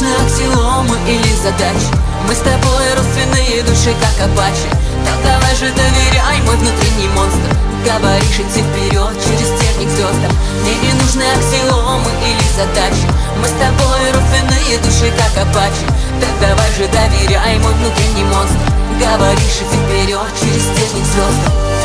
нужны аксиомы или задачи. Мы с тобой родственные души, как апачи. Так давай же доверяй, мой внутренний монстр. Говоришь идти вперед через терник к звездам. Мне не нужны аксиомы или задачи. Мы с тобой родственные души, как апачи. Так давай же доверяй, мой внутренний монстр. Говоришь идти вперед через терник к звездам.